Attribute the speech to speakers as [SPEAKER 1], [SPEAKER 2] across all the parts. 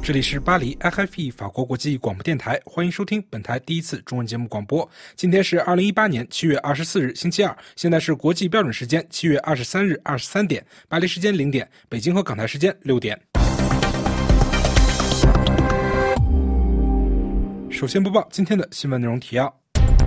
[SPEAKER 1] 这里是巴黎 RFI 法国国际广播电台，欢迎收听本台第一次中文节目广播。今天是2018年7月24日星期二，现在是国际标准时间7月23日23点，巴黎时间0点，北京和港台时间6点。首先播报今天的新闻内容提要。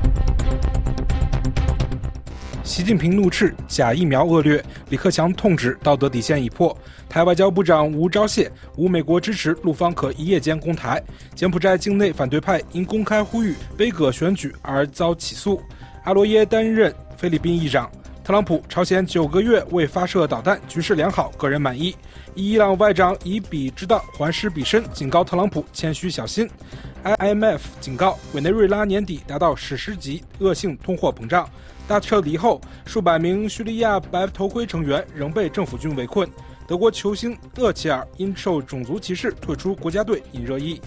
[SPEAKER 1] 习近平怒斥假疫苗恶劣，李克强痛指道德底线已破。台外交部长吴钊燮无美国支持，陆方可一夜间攻台。柬埔寨境内反对派因公开呼吁杯葛选举而遭起诉。阿罗耶担任菲律宾议长。特朗普朝鲜9个月未发射导弹，局势良好，个人满意。伊朗外长以彼之道还施彼身，警告特朗普谦虚小心。IMF 警告委内瑞拉年底达到史诗级恶性通货膨胀。大撤离后，数百名叙利亚白头盔成员仍被政府军围困。德国球星厄齐尔因受种族歧视退出国家队引热议。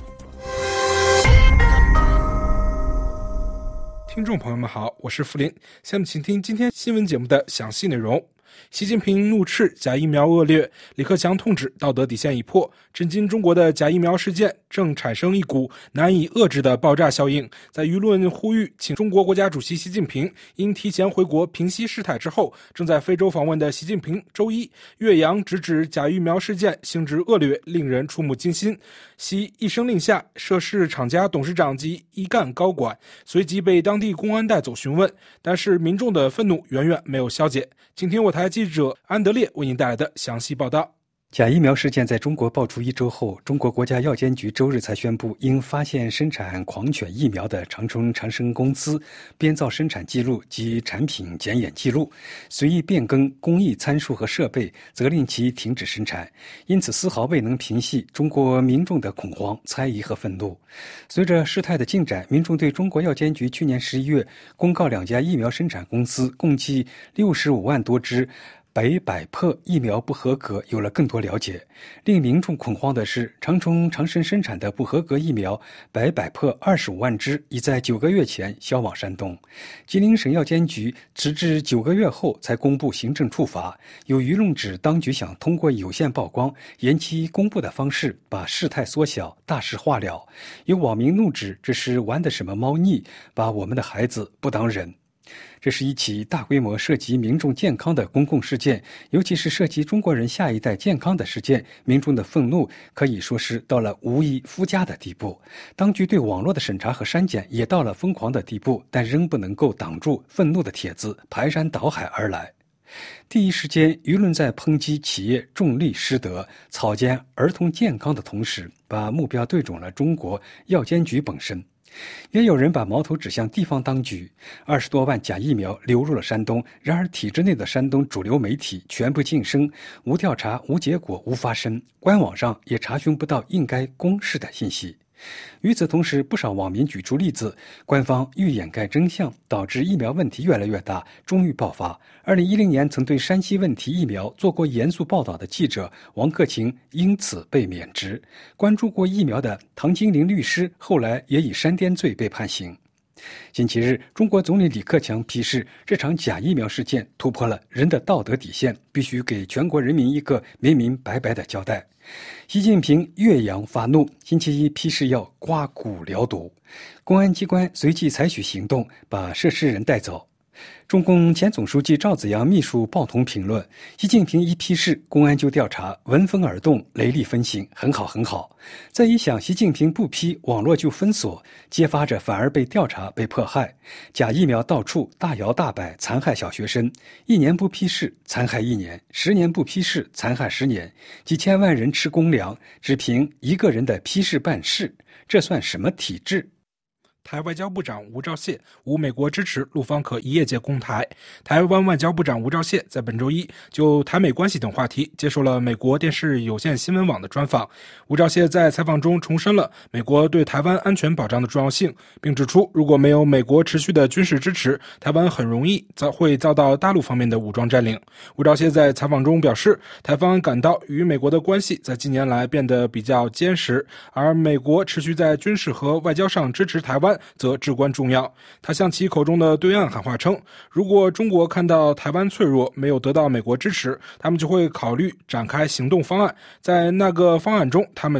[SPEAKER 1] 听众朋友们好，我是付林，下面请听今天新闻节目的详细内容。习近平怒斥假疫苗恶劣，李克强痛指道德底线已破。震惊中国的假疫苗事件正产生一股难以遏制的爆炸效应，在舆论呼吁请中国国家主席习近平因提前回国平息事态之后，正在非洲访问的习近平周一岳阳直指假疫苗事件性质恶劣，令人触目惊心。习一声令下，涉事厂家董事长及一干高管随即被当地公安带走询问，但是民众的愤怒远远没有消解。请听我台记者安德烈为您带来的详细报道。
[SPEAKER 2] 假疫苗事件在中国爆出1周后，中国国家药监局周日才宣布，因发现生产狂犬疫苗的长春长生公司编造生产记录及产品检验记录，随意变更工艺参数和设备，责令其停止生产，因此丝毫未能平息中国民众的恐慌、猜疑和愤怒。随着事态的进展，民众对中国药监局去年11月公告2家疫苗生产公司共计65万多支北百破疫苗不合格有了更多了解。令民众恐慌的是，长春长生生产的不合格疫苗北百破25万支已在9个月前销往山东。吉林省药监局直至9个月后才公布行政处罚，有舆论指当局想通过有限曝光、延期公布的方式把事态缩小、大事化了。有网民怒指这是玩的什么猫腻，把我们的孩子不当人。这是一起大规模涉及民众健康的公共事件，尤其是涉及中国人下一代健康的事件，民众的愤怒可以说是到了无以复加的地步。当局对网络的审查和删减也到了疯狂的地步，但仍不能够挡住愤怒的帖子排山倒海而来。第一时间，舆论在抨击企业重利失德、草菅儿童健康的同时，把目标对准了中国药监局本身。也有人把矛头指向地方当局，20多万假疫苗流入了山东，然而体制内的山东主流媒体全部晋升，无调查、无结果、无发声，官网上也查询不到应该公示的信息。与此同时，不少网民举出例子，官方欲掩盖真相，导致疫苗问题越来越大，终于爆发。2010年曾对山西问题疫苗做过严肃报道的记者王克勤因此被免职。关注过疫苗的唐金林律师后来也以煽颠罪被判刑。星期日，中国总理李克强批示，这场假疫苗事件突破了人的道德底线，必须给全国人民一个明明白白的交代。习近平岳阳发怒，星期一批示要刮骨疗毒，公安机关随即采取行动，把涉事人带走。中共前总书记赵紫阳秘书鲍同评论，习近平一批示，公安就调查，闻风而动，雷厉风行，很好很好。再一想，习近平不批，网络就封锁，揭发者反而被调查被迫害。假疫苗到处，大摇大摆，残害小学生，1年不批示，残害1年；10年不批示，残害10年。几千万人吃公粮，只凭一个人的批示办事，这算什么体制？
[SPEAKER 1] 台外交部长吴钊燮无美国支持，陆方可一夜间攻台。台湾外交部长吴钊燮在本周一就台美关系等话题接受了美国电视有线新闻网的专访。吴钊燮在采访中重申了美国对台湾安全保障的重要性，并指出，如果没有美国持续的军事支持，台湾很容易会遭到大陆方面的武装占领。吴钊燮在采访中表示，台方感到与美国的关系在近年来变得比较坚实，而美国持续在军事和外交上支持台湾则至关重要。他向其口中的对岸喊话称，如果中国看到台湾脆弱，没有得到美国支持，他们就会考虑展开行动方案，在那个方案中他们将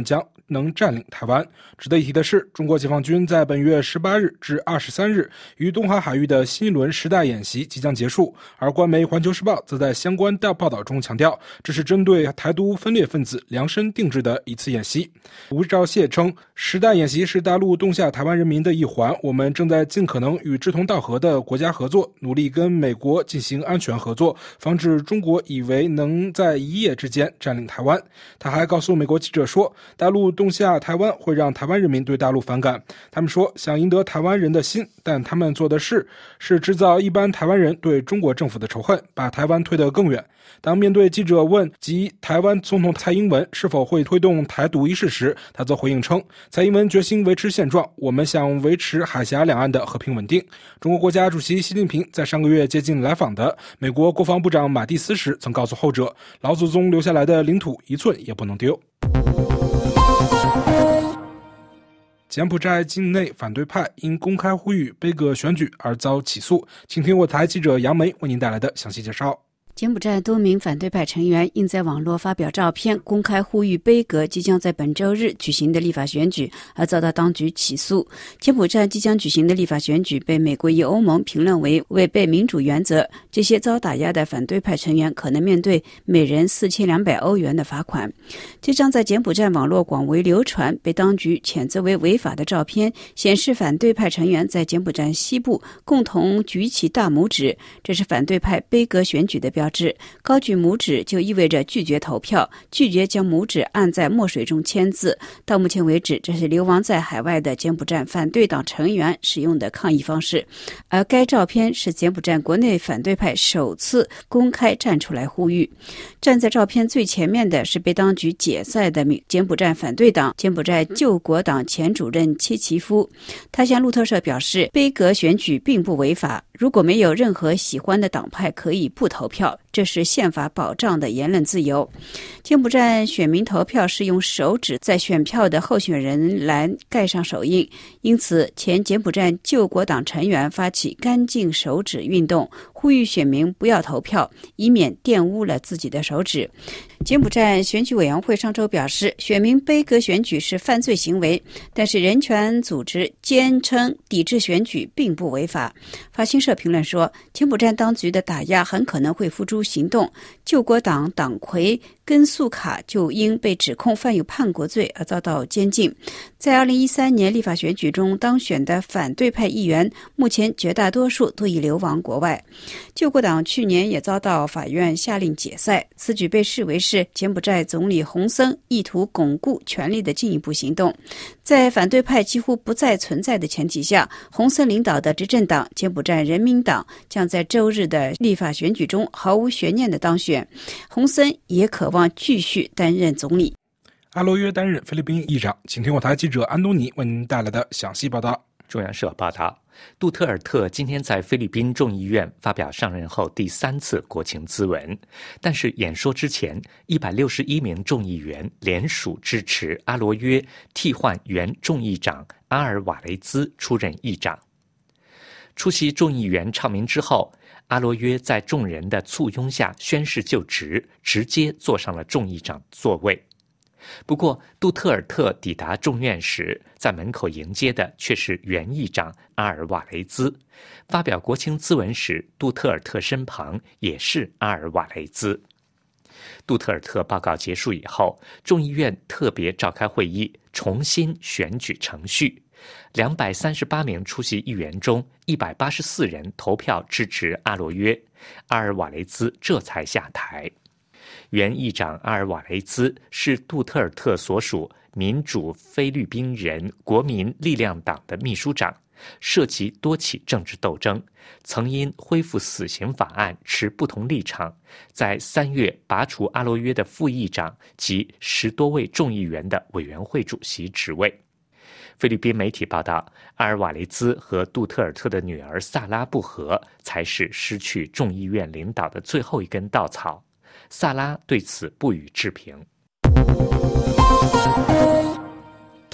[SPEAKER 1] 能占领台湾。值得一提的是，中国解放军在本月18日至23日于东海海域的新一轮实弹演习即将结束，而官媒《环球时报》则在相关的报道中强调，这是针对台独分裂分子量身定制的一次演习。吴钊燮称，实弹演习是大陆动下台湾人民的一环，我们正在尽可能与志同道合的国家合作，努力跟美国进行安全合作，防止中国以为能在一夜之间占领台湾。他还告诉美国记者说，大陆动下台湾会让台湾人民对大陆反感，他们说想赢得台湾人的心，但他们做的事是制造一般台湾人对中国政府的仇恨，把台湾推得更远。当面对记者问及台湾总统蔡英文是否会推动台独一事时，他则回应称，蔡英文决心维持现状，我们想维持海峡两岸的和平稳定。中国国家主席习近平在上个月接近来访的美国国防部长马蒂斯时曾告诉后者，老祖宗留下来的领土一寸也不能丢。柬埔寨境内反对派因公开呼吁杯葛选举而遭起诉，请听我台记者杨梅为您带来的详细介绍。
[SPEAKER 3] 柬埔寨多名反对派成员因在网络发表照片，公开呼吁杯葛即将在本周日举行的立法选举，而遭到当局起诉。柬埔寨即将举行的立法选举被美国与欧盟评论为违背民主原则，这些遭打压的反对派成员可能面对每人4200欧元的罚款。这张在柬埔寨网络广为流传、被当局谴责为违法的照片，显示反对派成员在柬埔寨西部共同举起大拇指，这是反对派杯葛选举的标志。高举拇指就意味着拒绝投票，拒绝将拇指按在墨水中签字。到目前为止，这是流亡在海外的柬埔寨反对党成员使用的抗议方式，而该照片是柬埔寨国内反对派首次公开站出来呼吁。站在照片最前面的是被当局解散的柬埔寨反对党柬埔寨救国党前主任切奇夫，他向路透社表示，杯葛选举并不违法，如果没有任何喜欢的党派可以不投票，这是宪法保障的言论自由。柬埔寨选民投票是用手指在选票的候选人栏盖上手印，因此前柬埔寨救国党成员发起干净手指运动，呼吁选民不要投票，以免玷污了自己的手指。柬埔寨选举委员会上周表示，选民杯葛选举是犯罪行为，但是人权组织坚称抵制选举并不违法。法新社评论说，柬埔寨当局的打压很可能会付诸行动。救国党党魁根素卡就因被指控犯有叛国罪而遭到监禁。在2013年立法选举中当选的反对派议员，目前绝大多数都已流亡国外。救国党去年也遭到法院下令解散，此举被视为是柬埔寨总理洪森意图巩固权力的进一步行动。在反对派几乎不再存在的前提下，洪森领导的执政党柬埔寨人民党将在周日的立法选举中毫无悬念的当选。洪森也渴望继续担任总理。
[SPEAKER 1] 阿罗约担任菲律宾议长，请听我台记者安东尼为您带来的详细报道。
[SPEAKER 4] 中央社报道，杜特尔特今天在菲律宾众议院发表上任后第3次国情咨文，但是演说之前，161名众议员联署支持阿罗约替换原众议长阿尔瓦雷兹出任议长。出席众议员唱名之后，阿罗约在众人的簇拥下宣誓就职，直接坐上了众议长座位。不过，杜特尔特抵达众院时，在门口迎接的却是原议长阿尔瓦雷兹。发表国情咨文时，杜特尔特身旁也是阿尔瓦雷兹。杜特尔特报告结束以后，众议院特别召开会议，重新选举程序。238名出席议员中，184人投票支持阿罗约，阿尔瓦雷兹这才下台。原议长阿尔瓦雷兹是杜特尔特所属民主菲律宾人国民力量党的秘书长，涉及多起政治斗争，曾因恢复死刑法案持不同立场，在3月拔除阿罗约的副议长及10多位众议员的委员会主席职位。菲律宾媒体报道，阿尔瓦雷兹和杜特尔特的女儿萨拉不和，才是失去众议院领导的最后一根稻草。萨拉对此不予置评。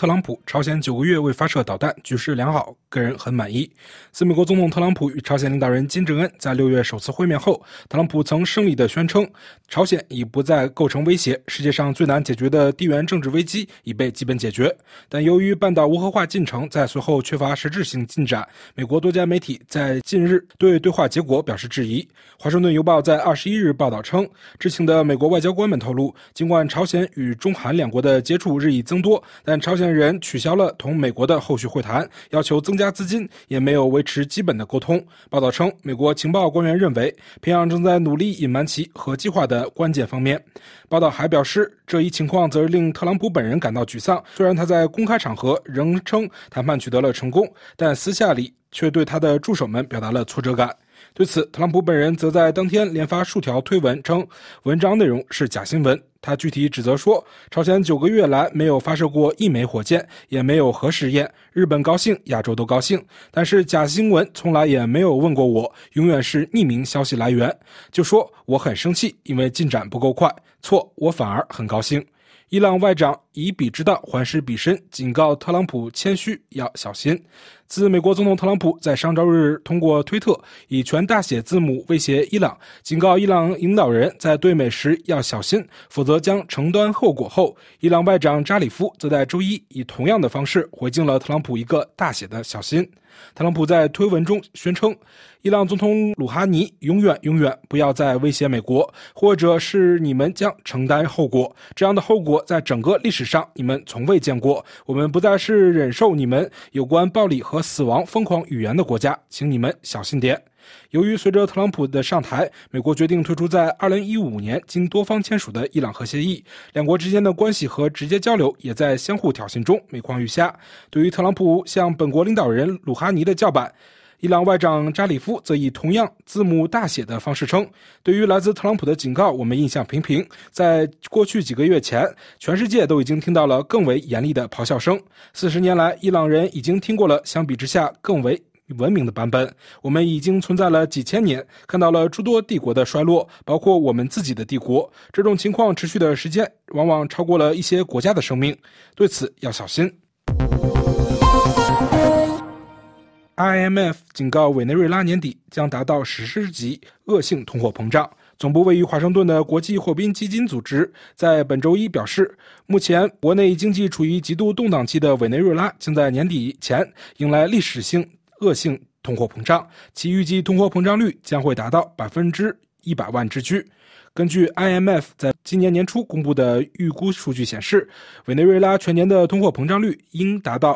[SPEAKER 1] 特朗普，朝鲜9个月未发射导弹，局势良好，个人很满意。自美国总统特朗普与朝鲜领导人金正恩在6月首次会面后，特朗普曾胜利地宣称，朝鲜已不再构成威胁，世界上最难解决的地缘政治危机已被基本解决。但由于半岛无核化进程在随后缺乏实质性进展，美国多家媒体在近日对对话结果表示质疑。华盛顿邮报在21日报道称，知情的美国外交官们透露，尽管朝鲜与中韩两国的接触日益增多，但朝鲜人取消了同美国的后续会谈，要求增加资金，也没有维持基本的沟通。报道称，美国情报官员认为，平壤正在努力隐瞒其核计划的关键方面。报道还表示，这一情况则令特朗普本人感到沮丧，虽然他在公开场合仍称谈判取得了成功，但私下里却对他的助手们表达了挫折感。对此，特朗普本人则在当天连发数条推文，称文章内容是假新闻。他具体指责说，朝鲜9个月来没有发射过1枚火箭，也没有核试验，日本高兴，亚洲都高兴，但是假新闻从来也没有问过我，永远是匿名消息来源。就说我很生气，因为进展不够快，错，我反而很高兴。伊朗外长以彼之道还施彼身，警告特朗普谦虚要小心。自美国总统特朗普在上周日通过推特以全大写字母威胁伊朗，警告伊朗领导人在对美时要小心，否则将承担后果后，伊朗外长扎里夫则在周一以同样的方式回敬了特朗普一个大写的小心。特朗普在推文中宣称，伊朗总统鲁哈尼永远不要再威胁美国，或者是你们将承担后果，这样的后果在整个历史上你们从未见过，我们不再是忍受你们有关暴力和死亡疯狂语言的国家，请你们小心点。由于随着特朗普的上台，美国决定退出在2015年经多方签署的伊朗核协议，两国之间的关系和直接交流也在相互挑衅中每况愈下。对于特朗普向本国领导人鲁哈尼的叫板，伊朗外长扎里夫则以同样字母大写的方式称，对于来自特朗普的警告，我们印象平平，在过去几个月前，全世界都已经听到了更为严厉的咆哮声。40年来，伊朗人已经听过了相比之下更为文明的版本，我们已经存在了几千年，看到了诸多帝国的衰落，包括我们自己的帝国。这种情况持续的时间往往超过了一些国家的生命，对此要小心。IMF 警告委内瑞拉年底将达到史诗级恶性通货膨胀。总部位于华盛顿的国际货币基金组织在本周一表示，目前国内经济处于极度动荡期的委内瑞拉将在年底前迎来历史性恶性通货膨胀，其预计通货膨胀率将会达到100万之巨。根据 IMF 在今年年初公布的预估数据显示，委内瑞拉全年的通货膨胀率应达到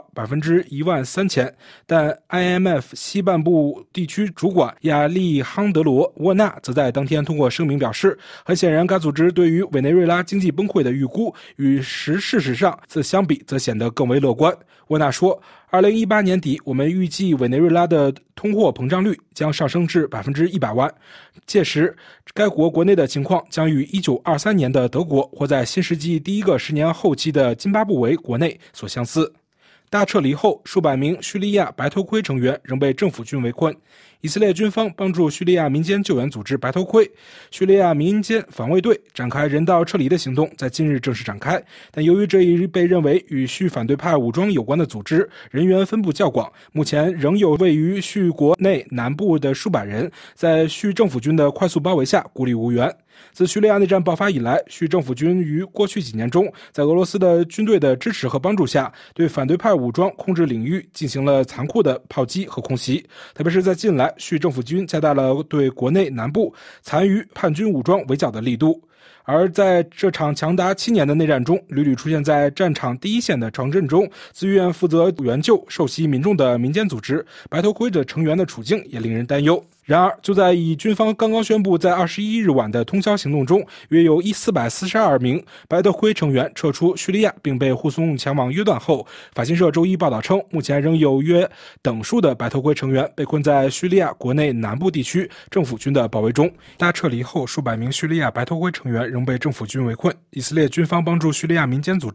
[SPEAKER 1] 13000%，但 IMF 西半部地区主管亚利夯德罗·沃纳则在当天通过声明表示，很显然该组织对于委内瑞拉经济崩溃的预估与事实上相比则显得更为乐观。沃纳说，2018年底我们预计委内瑞拉的通货膨胀率将上升至100万，届时该国国内的情况将与1923年的德国或在新世纪第一个10年后期的津巴布韦国内所相似。大撤离后，数百名叙利亚白头盔成员仍被政府军围困。以色列军方帮助叙利亚民间救援组织白头盔，叙利亚民间防卫队展开人道撤离的行动在近日正式展开，但由于这一被认为与叙反对派武装有关的组织人员分布较广，目前仍有位于叙国内南部的数百人在叙政府军的快速包围下孤立无援。自叙利亚内战爆发以来，叙政府军于过去几年中在俄罗斯的军队的支持和帮助下，对反对派武装控制领域进行了残酷的炮击和空袭，特别是在近来，叙政府军加大了对国内南部残余叛军武装围剿的力度。而在这场长达7年的内战中，屡屡出现在战场第一线的城镇中，自愿负责援救受袭民众的民间组织白头盔的成员的处境也令人担忧。然而，就在以军方刚刚宣布在21日晚的通宵行动中，约有442名白头盔成员撤出叙利亚并被护送前往约旦后，法新社周一报道称，目前仍有约等数的白头盔成员被困在叙利亚国内南部地区政府军的包围中。大撤离后，数百名叙利亚白头盔成员仍被政府军围困。以色列军方帮助叙利亚民间组织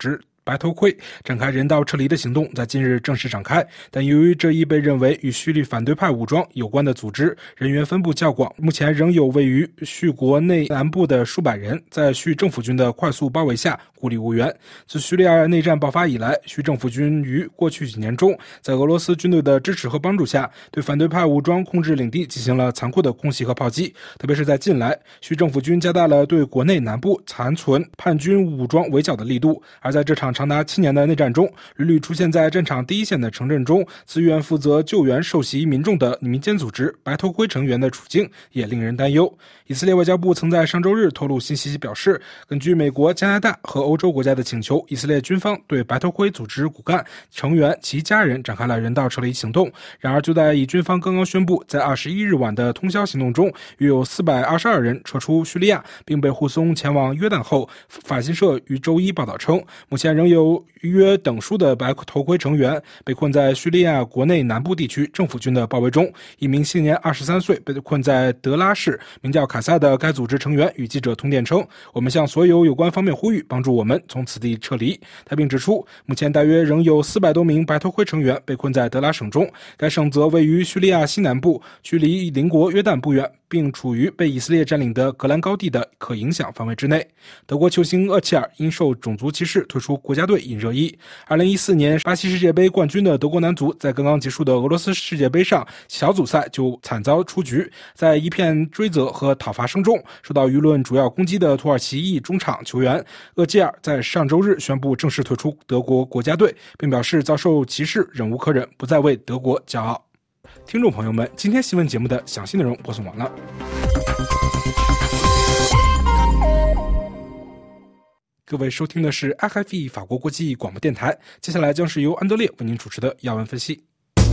[SPEAKER 1] 白头盔展开人道撤离的行动在今日正式展开，但由于这一被认为与叙利反对派武装有关的组织人员分布较广，目前仍有位于叙国内南部的数百人在叙政府军的快速包围下孤立无援。自叙利亚内战爆发以来，叙政府军于过去几年中在俄罗斯军队的支持和帮助下，对反对派武装控制领地进行了残酷的空袭和炮击，特别是在近来，叙政府军加大了对国内南部残存叛军武装围剿的力度。而在这场长达7年的内战中，屡屡出现在战场第一线的城镇中，自愿负责救援受袭民众的民间组织白头盔成员的处境也令人担忧。以色列外交部曾在上周日透露信息表示，根据美国、加拿大和欧洲国家的请求，以色列军方对白头盔组织骨干成员其家人展开了人道撤离行动。然而就在以军方刚刚宣布在21日晚的通宵行动中，约有422人撤出叙利亚并被护送前往约旦后，法新社于周一报道称，目前仍有约等数的白头盔成员被困在叙利亚国内南部地区政府军的包围中。一名现年23岁被困在德拉市名叫卡萨的该组织成员与记者通电称，我们向所有有关方面呼吁帮助我们从此地撤离。他并指出，目前大约仍有400多名白头盔成员被困在德拉省中，该省则位于叙利亚西南部，距离邻国约旦不远，并处于被以色列占领的戈兰高地的可影响范围之内。德国球星厄齐尔因受种族歧视退出国家队引热议。2014年巴西世界杯冠军的德国男足在刚刚结束的俄罗斯世界杯上小组赛就惨遭出局，在一片追责和讨伐声中，受到舆论主要攻击的土耳其裔中场球员厄齐尔在上周日宣布正式退出德国国家队，并表示遭受歧视忍无可忍，不再为德国骄傲。听众朋友们，今天新闻节目的详细内容播送完了。各位收听的是 RFI 法国国际广播电台，接下来将是由安德烈为您主持的要闻分析。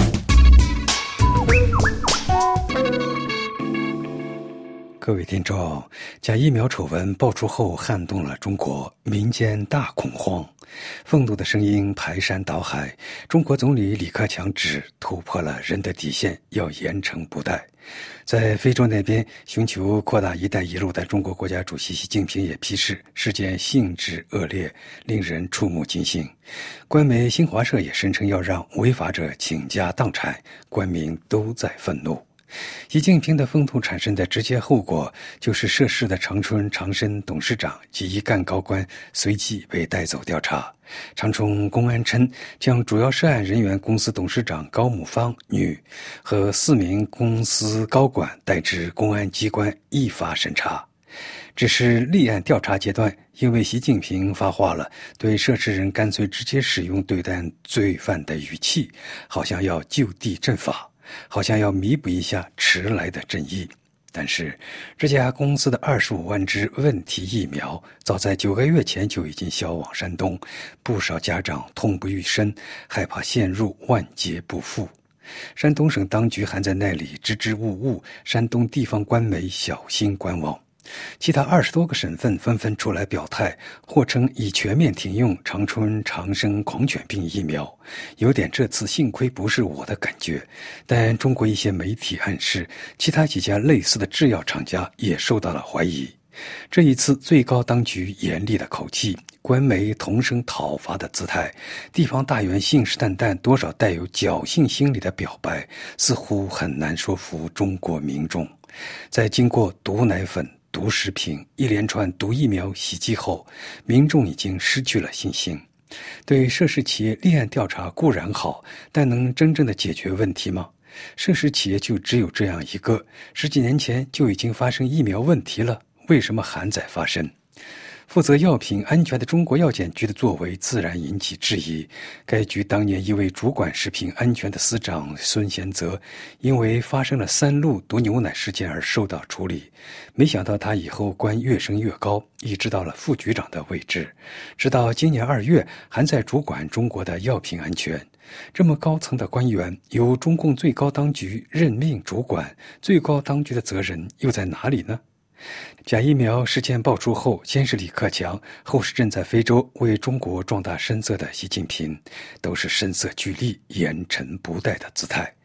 [SPEAKER 2] 各位听众，假疫苗丑闻爆出后撼动了中国，民间大恐慌，愤怒的声音排山倒海。中国总理李克强指突破了人的底线，要严惩不贷。在非洲那边寻求扩大一带一路的中国国家主席习近平也批示事件性质恶劣，令人触目惊心。官媒新华社也声称要让违法者倾家荡产，官民都在愤怒。习近平的愤怒产生的直接后果，就是涉事的长春长生董事长及一干高官随即被带走调查。长春公安称，将主要涉案人员公司董事长高母芳女和4名公司高管带至公安机关依法审查。只是立案调查阶段，因为习近平发话了，对涉事人干脆直接使用对待罪犯的语气，好像要就地正法，好像要弥补一下迟来的正义。但是这家公司的25万支问题疫苗早在9个月前就已经销往山东，不少家长痛不欲生，害怕陷入万劫不复。山东省当局还在那里支支吾吾，山东地方官媒小心观望。其他20多个省份纷纷出来表态，或称已全面停用长春长生狂犬病疫苗，有点这次幸亏不是我的感觉。但中国一些媒体暗示，其他几家类似的制药厂家也受到了怀疑。这一次最高当局严厉的口气，官媒同声讨伐的姿态，地方大员信誓旦旦多少带有侥幸心理的表白，似乎很难说服中国民众。在经过毒奶粉、毒食品一连串毒疫苗袭击后，民众已经失去了信心。对涉事企业立案调查固然好，但能真正的解决问题吗？涉事企业就只有这样一个，10几年前就已经发生疫苗问题了，为什么还在发生？负责药品安全的中国药检局的作为自然引起质疑。该局当年一位主管食品安全的司长孙贤泽，因为发生了3鹿毒牛奶事件而受到处理。没想到他以后官越升越高，一直到了副局长的位置，直到今年2月还在主管中国的药品安全。这么高层的官员由中共最高当局任命主管，最高当局的责任又在哪里呢？假疫苗事件爆出后，先是李克强，后是正在非洲为中国壮大声色的习近平，都是声色俱厉、严惩不贷的姿态。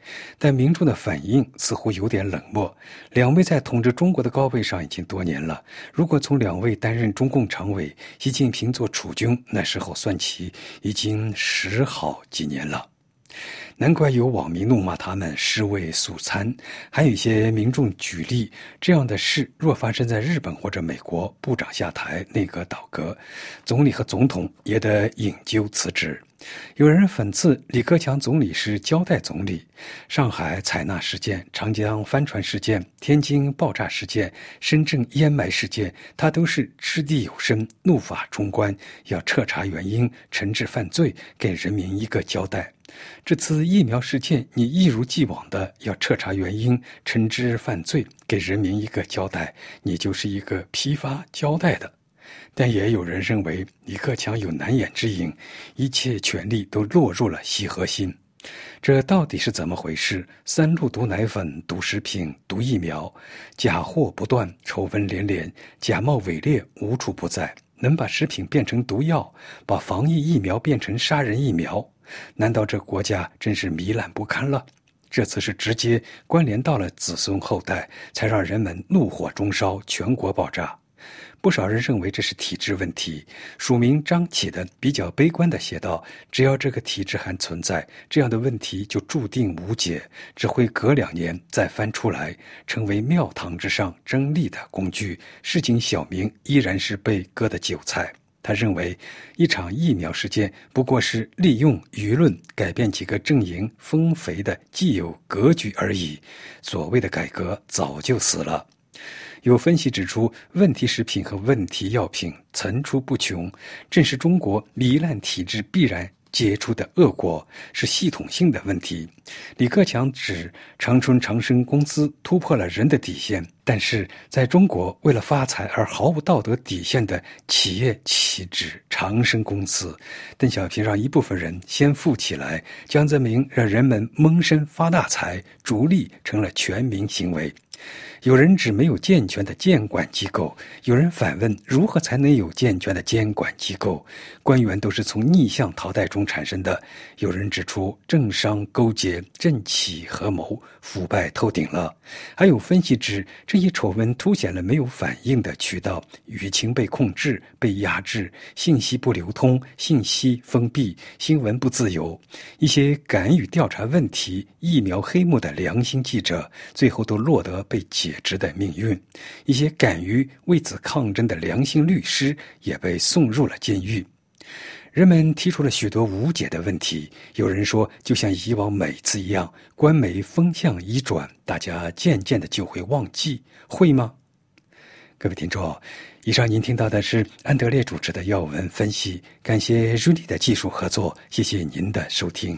[SPEAKER 2] 但民众的反应似乎有点冷漠。两位在统治中国的高位上已经多年了，如果从两位担任中共常委，习近平做储君，那时候算起已经10好几年了。难怪有网民怒骂他们尸位素餐，还有一些民众举例，这样的事若发生在日本或者美国，部长下台，内阁倒戈，总理和总统也得引咎辞职。有人讽刺李克强总理是交代总理，上海采纳事件、长江帆船事件、天津爆炸事件、深圳烟霾事件，他都是掷地有声、怒发冲冠，要彻查原因，惩治犯罪，给人民一个交代。这次疫苗事件，你一如既往的要彻查原因，惩治犯罪，给人民一个交代，你就是一个批发交代的。但也有人认为李克强有难言之隐，一切权力都落入了习核心。这到底是怎么回事？三鹿毒奶粉、毒食品、毒疫苗，假货不断，丑闻连连，假冒伪劣无处不在，能把食品变成毒药，把防疫疫苗变成杀人疫苗，难道这国家真是糜烂不堪了？这次是直接关联到了子孙后代，才让人们怒火中烧，全国爆炸。不少人认为这是体制问题，署名张启的比较悲观地写道，只要这个体制还存在，这样的问题就注定无解，只会隔2年再翻出来，成为庙堂之上争利的工具，市井小民依然是被割的韭菜。他认为一场疫苗事件不过是利用舆论改变几个阵营丰肥的既有格局而已，所谓的改革早就死了。有分析指出，问题食品和问题药品层出不穷，正是中国糜烂体制必然结出的恶果，是系统性的问题。李克强指长春长生公司突破了人的底线，但是在中国为了发财而毫无道德底线的企业岂止长生公司？邓小平让一部分人先富起来，江泽民让人们闷声发大财，逐利成了全民行为。有人指没有健全的监管机构，有人反问如何才能有健全的监管机构？官员都是从逆向淘汰中产生的。有人指出政商勾结、政企合谋，腐败透顶了。还有分析指这一丑闻凸显了没有反应的渠道，舆情被控制、被压制，信息不流通，信息封闭，新闻不自由。一些敢于调查问题、疫苗黑幕的良心记者，最后都落得被解职的命运。一些敢于为此抗争的良心律师也被送入了监狱。人们提出了许多无解的问题，有人说就像以往每次一样，官媒风向一转，大家渐渐的就会忘记，会吗？各位听众，以上您听到的是安德烈主持的要闻分析，感谢瑞丽的技术合作，谢谢您的收听。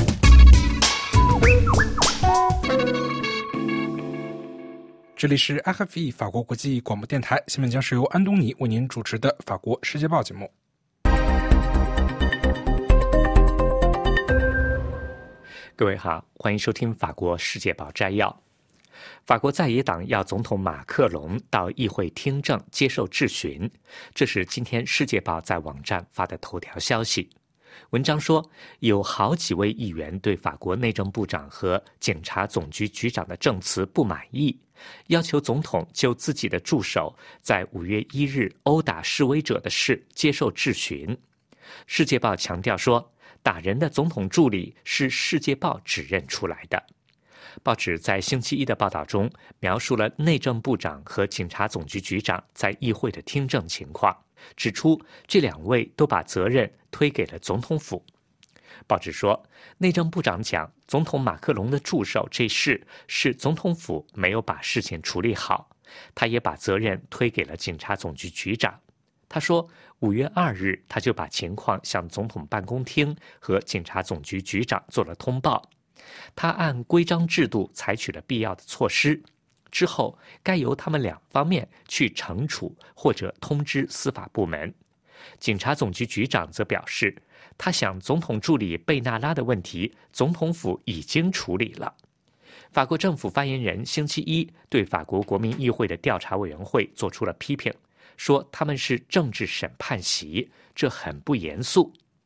[SPEAKER 1] 这里是 RFE 法国国际广播电台，下面将是由安东尼为您主持的法国世界报节目。
[SPEAKER 4] 各位好，欢迎收听法国世界报摘要。法国在野党要总统马克龙到议会听证接受质询，这是今天世界报在网站发的头条消息。文章说，有好几位议员对法国内政部长和警察总局局长的证词不满意，要求总统就自己的助手在5月1日殴打示威者的事接受质询。世界报强调说，打人的总统助理是世界报指认出来的。报纸在星期一的报道中描述了内政部长和警察总局局长在议会的听证情况，指出这2位都把责任推给了总统府。报纸说，内政部长讲总统马克龙的助手这事是总统府没有把事情处理好，他也把责任推给了警察总局局长。他说5月2日他就把情况向总统办公厅和警察总局局长做了通报，他按规章制度采取了必要的措施，之后该由他们2方面去惩处或者通知司法部门。警察总局局长则表示，他想总统助理贝纳拉的问题总统府已经处理了。法国政府发言人星期一对法国国民议会的调查委员会做出了批评，说他们是政治审判席，这很不严肃。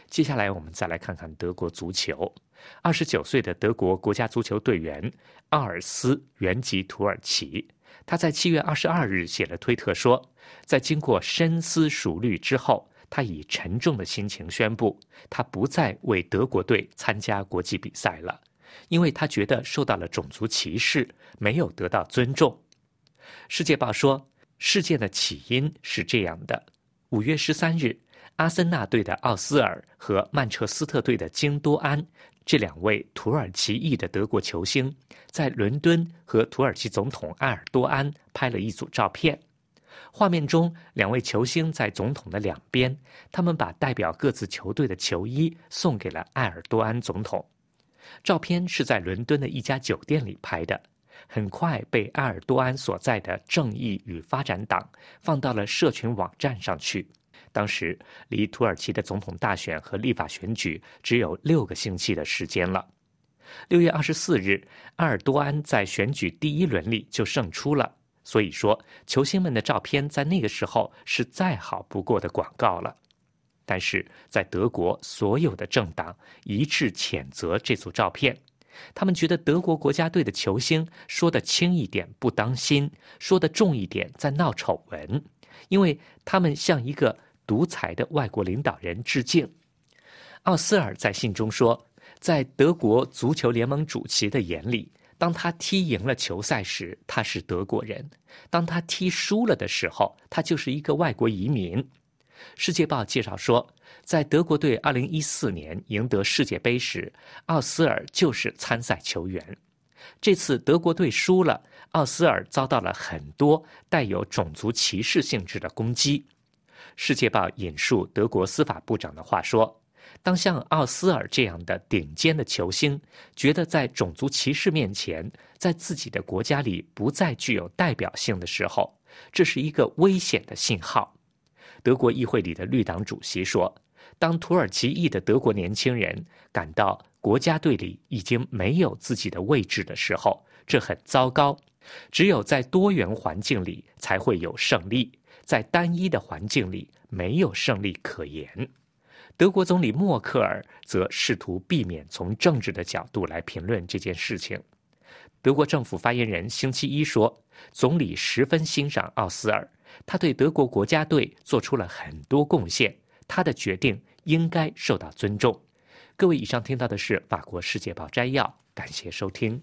[SPEAKER 4] 接下来我们再来看看德国足球。29岁的德国国家足球队员奥尔斯原籍土耳其，他在7月22日写了推特说，在经过深思熟虑之后，他以沉重的心情宣布，他不再为德国队参加国际比赛了，因为他觉得受到了种族歧视，没有得到尊重。世界报说，事件的起因是这样的：5月13日，阿森纳队的奥斯尔和曼彻斯特队的京多安这2位土耳其裔的德国球星，在伦敦和土耳其总统埃尔多安拍了一组照片。画面中，2位球星在总统的两边，他们把代表各自球队的球衣送给了埃尔多安总统。照片是在伦敦的一家酒店里拍的，很快被埃尔多安所在的正义与发展党放到了社群网站上去。当时离土耳其的总统大选和立法选举只有6个星期的时间了。6月24日，埃尔多安在选举第1轮里就胜出了，所以说球星们的照片在那个时候是再好不过的广告了。但是在德国，所有的政党一致谴责这组照片，他们觉得德国国家队的球星说得轻一点不当心，说得重一点在闹丑闻，因为他们向一个独裁的外国领导人致敬。奥斯尔在信中说，在德国足球联盟主席的眼里，当他踢赢了球赛时，他是德国人；当他踢输了的时候，他就是一个外国移民。世界报介绍说，在德国队2014年赢得世界杯时，奥斯尔就是参赛球员。这次德国队输了，奥斯尔遭到了很多带有种族歧视性质的攻击。世界报引述德国司法部长的话说，当像奥斯尔这样的顶尖的球星觉得在种族歧视面前，在自己的国家里不再具有代表性的时候，这是一个危险的信号。德国议会里的绿党主席说，当土耳其裔的德国年轻人感到国家队里已经没有自己的位置的时候，这很糟糕。只有在多元环境里才会有胜利，在单一的环境里没有胜利可言。德国总理默克尔则试图避免从政治的角度来评论这件事情。德国政府发言人星期一说，总理十分欣赏奥斯尔，他对德国国家队做出了很多贡献，他的决定应该受到尊重。各位，以上听到的是法国世界报摘要，感谢收听。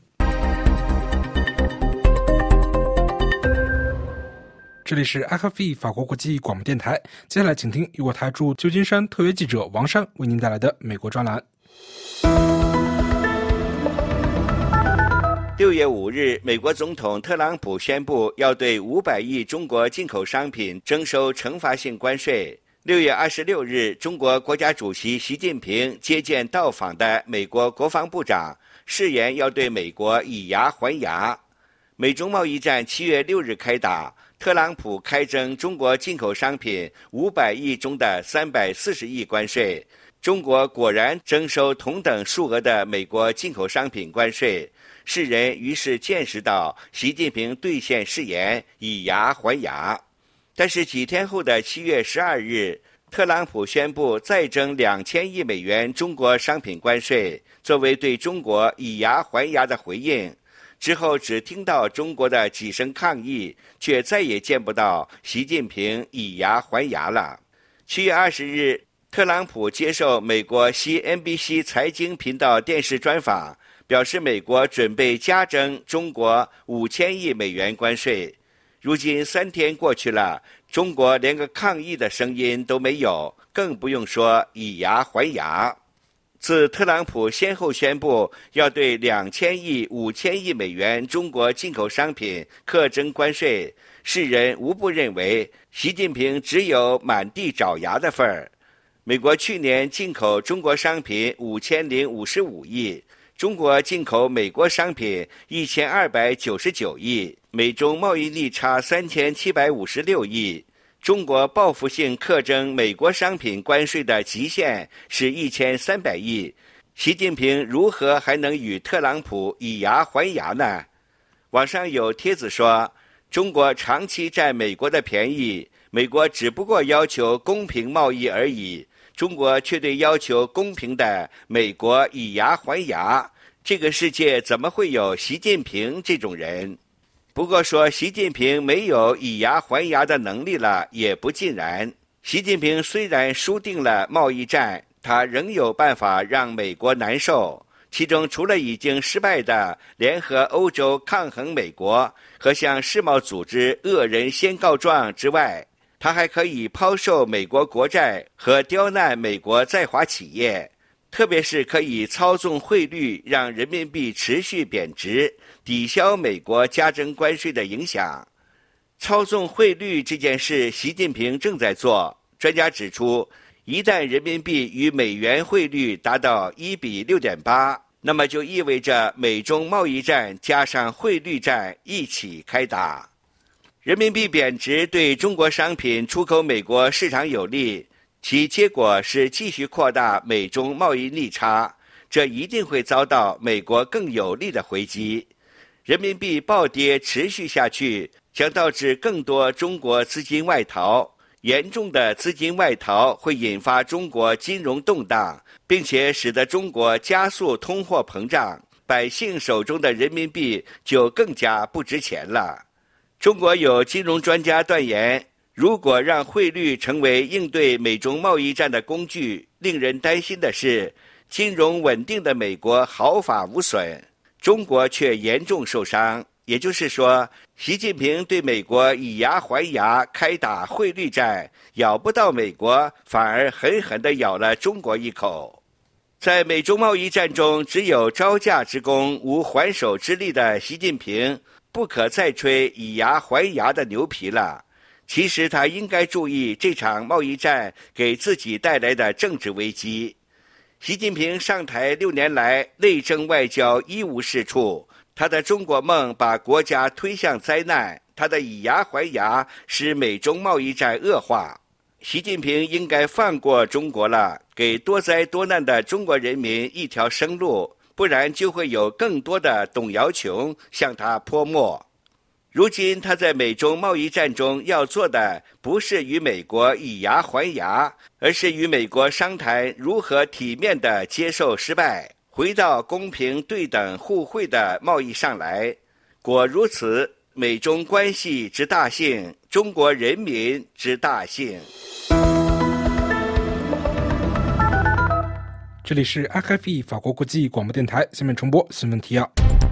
[SPEAKER 1] 这里是 RFI 法国国际广播电台，接下来请听由我台驻旧金山特约记者王珊为您带来的美国专栏。
[SPEAKER 5] 6月5日，美国总统特朗普宣布要对500亿中国进口商品征收惩罚性关税。6月26日，中国国家主席习近平接见到访的美国国防部长，誓言要对美国以牙还牙。美中贸易战7月6日开打，特朗普开征中国进口商品500亿中的340亿关税，中国果然征收同等数额的美国进口商品关税。世人于是见识到习近平兑现誓言，以牙还牙。但是几天后的7月12日，特朗普宣布再征2000亿美元中国商品关税，作为对中国以牙还牙的回应。之后只听到中国的几声抗议，却再也见不到习近平以牙还牙了。7月20日，特朗普接受美国 CNBC 财经频道电视专访，表示美国准备加征中国5000亿美元关税。如今3天过去了，中国连个抗议的声音都没有，更不用说以牙还牙。自特朗普先后宣布要对2000亿、5000亿美元中国进口商品课征关税，世人无不认为习近平只有满地找牙的份儿。美国去年进口中国商品5055亿，中国进口美国商品1299亿，美中贸易逆差3756亿。中国报复性课征美国商品关税的极限是1300亿，习近平如何还能与特朗普以牙还牙呢？网上有帖子说，中国长期占美国的便宜，美国只不过要求公平贸易而已， 中国却对要求公平的美国以牙还牙，这个世界怎么会有习近平这种人？不过说习近平没有以牙还牙的能力了，也不尽然。习近平虽然输定了贸易战，他仍有办法让美国难受。其中除了已经失败的联合欧洲抗衡美国和向世贸组织恶人先告状之外，他还可以抛售美国国债和刁难美国在华企业，特别是可以操纵汇率，让人民币持续贬值，抵消美国加征关税的影响。操纵汇率这件事，习近平正在做。专家指出，一旦人民币与美元汇率达到1比6.8，那么就意味着美中贸易战加上汇率战一起开打。人民币贬值对中国商品出口美国市场有利，其结果是继续扩大美中贸易逆差，这一定会遭到美国更有力的回击。人民币暴跌持续下去，将导致更多中国资金外逃，严重的资金外逃会引发中国金融动荡，并且使得中国加速通货膨胀，百姓手中的人民币就更加不值钱了。中国有金融专家断言，如果让汇率成为应对美中贸易战的工具，令人担心的是，金融稳定的美国毫发无损，中国却严重受伤。也就是说，习近平对美国以牙还牙，开打汇率战，咬不到美国，反而狠狠地咬了中国一口。在美中贸易战中，只有招架之功，无还手之力的习近平，不可再吹以牙还牙的牛皮了。其实他应该注意这场贸易战给自己带来的政治危机。习近平上台6年来，内政外交一无是处，他的中国梦把国家推向灾难，他的以牙还牙使美中贸易战恶化。习近平应该放过中国了，给多灾多难的中国人民一条生路，不然就会有更多的董瑶琼向他泼墨。如今他在美中贸易战中要做的不是与美国以牙还牙，而是与美国商谈如何体面地接受失败，回到公平对等互惠的贸易上来。果如此，美中关系之大幸，中国人民之大幸。
[SPEAKER 1] 这里是 RFI 法国国际广播电台，下面重播新闻提要。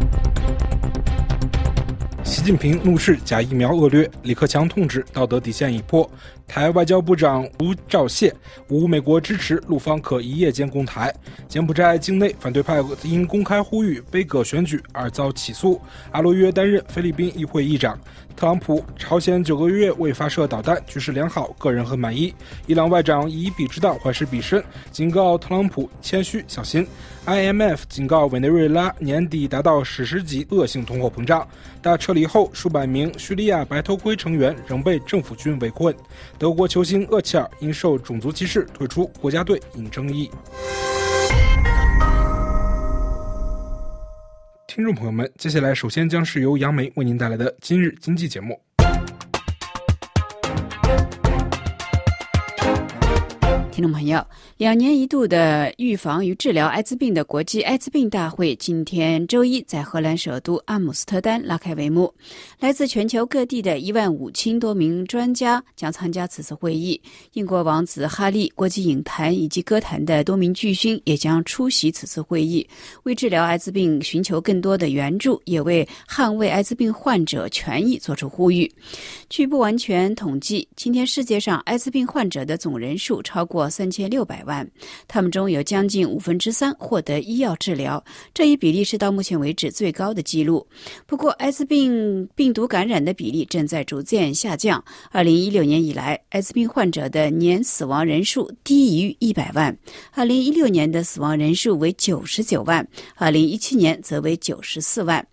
[SPEAKER 1] 习近平怒斥假疫苗恶劣，李克强痛指道德底线已破。台外交部长吴钊燮无美国支持，陆方可一夜间攻台。柬埔寨境内反对派因公开呼吁杯葛选举而遭起诉。阿罗约担任菲律宾议会议长。特朗普朝鲜9个月未发射导弹，局势良好，个人很满意。伊朗外长以彼之道还施彼身，警告特朗普谦虚小心。IMF 警告委内瑞拉年底达到史诗级恶性通货膨胀。大撤离后，数百名叙利亚白头盔成员仍被政府军围困。德国球星厄齐尔因受种族歧视退出国家队引争议。听众朋友们，接下来首先将是由杨梅为您带来的今日经济节目。
[SPEAKER 3] 听众朋友，2年一度的预防与治疗艾滋病的国际艾滋病大会今天周一在荷兰首都阿姆斯特丹拉开帷幕。来自全球各地的15000多名专家将参加此次会议。英国王子哈利、国际影坛以及歌坛的多名巨星也将出席此次会议，为治疗艾滋病寻求更多的援助，也为捍卫艾滋病患者权益做出呼吁。据不完全统计，今天世界上艾滋病患者的总人数超过3600万，他们中有将近3%获得医药治疗，这一比例是到目前为止最高的记录。不过，艾滋病病毒感染的比例正在逐渐下降。2016年以来，艾滋病患者的年死亡人数低于100万。2016年的死亡人数为99万，2017年则为94万。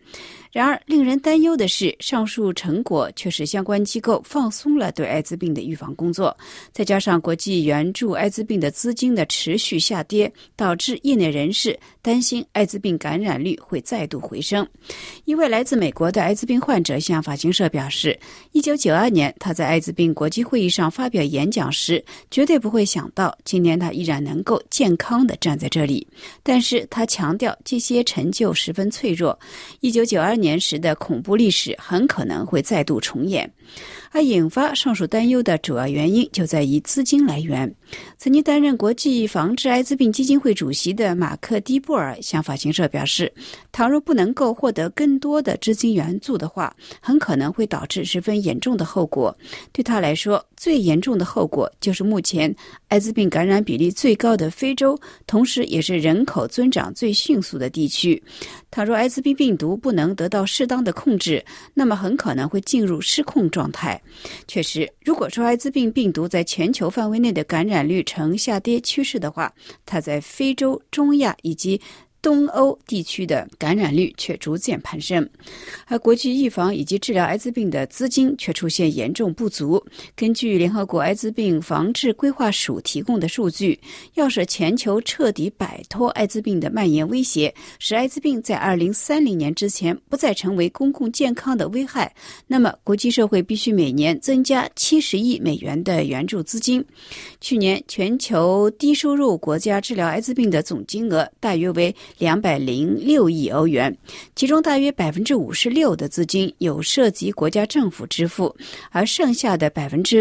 [SPEAKER 3] 然而，令人担忧的是，上述成果却使相关机构放松了对艾滋病的预防工作，再加上国际援助艾滋病的资金的持续下跌，导致业内人士担心艾滋病感染率会再度回升。一位来自美国的艾滋病患者向法新社表示，1992年他在艾滋病国际会议上发表演讲时，绝对不会想到今年他依然能够健康地站在这里。但是他强调这些成就十分脆弱，1992年时的恐怖历史很可能会再度重演。而引发上述担忧的主要原因就在于资金来源。曾经担任国际防治艾滋病基金会主席的马克·迪布尔向法新社表示，倘若不能够获得更多的资金援助的话，很可能会导致十分严重的后果。对他来说，最严重的后果就是目前艾滋病感染比例最高的非洲，同时也是人口增长最迅速的地区。倘若艾滋病病毒不能得到适当的控制，那么很可能会进入失控状态。确实，如果说艾滋病病毒在全球范围内的感染率呈下跌趋势的话，它在非洲、中亚以及东欧地区的感染率却逐渐攀升，而国际预防以及治疗艾滋病的资金却出现严重不足。根据联合国艾滋病防治规划署提供的数据，要使全球彻底摆脱艾滋病的蔓延威胁，使艾滋病在2030年之前不再成为公共健康的危害，那么国际社会必须每年增加70亿美元的援助资金。去年全球低收入国家治疗艾滋病的总金额大约为206亿欧元，其中大约56%的资金有涉及国家政府支付，而剩下的